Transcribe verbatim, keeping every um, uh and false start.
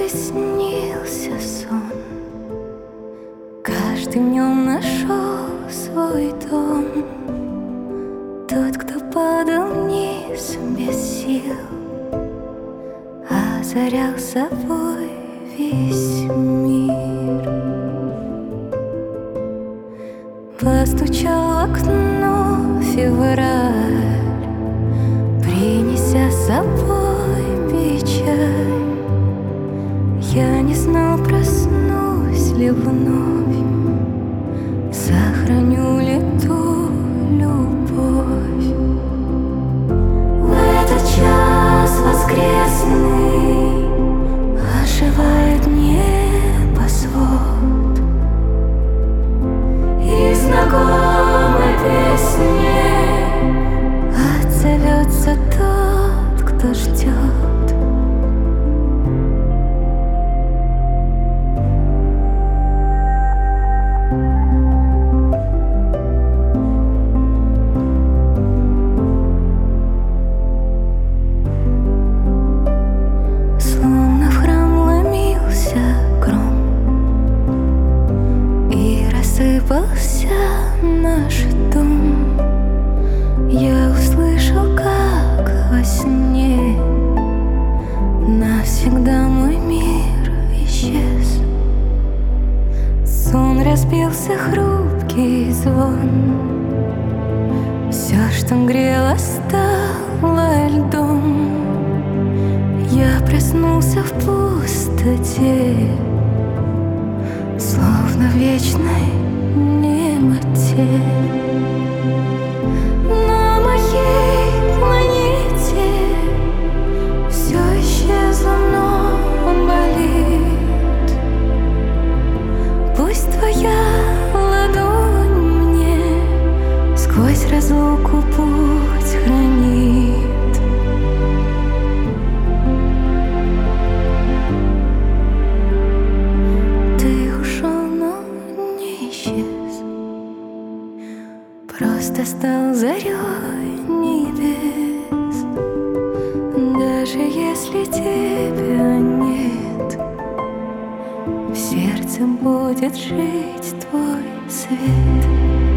ты снился сон. Каждый в нем нашел свой дом. Тот, кто падал вниз без сил, озарял собой весь мир. Постучал в окно февраль, принеся с собой печаль. Я не знал, проснусь ли вновь, сохраню ли ту любовь. В этот час воскресный оживает небосвод, и знакомой песне отзовется тот, кто ждет. Рассыпался наш дом. Я услышал, как во сне навсегда мой мир исчез. Сон разбился, хрупкий звон. Все, что грело, стало льдом. Я проснулся в пустоте, словно в вечной немоте. На моей планете все исчезло, но болит. Пусть твоя ладонь мне сквозь разлуку путь хранит. Просто стал зарей небес. Даже если тебя нет, в сердце будет жить твой свет.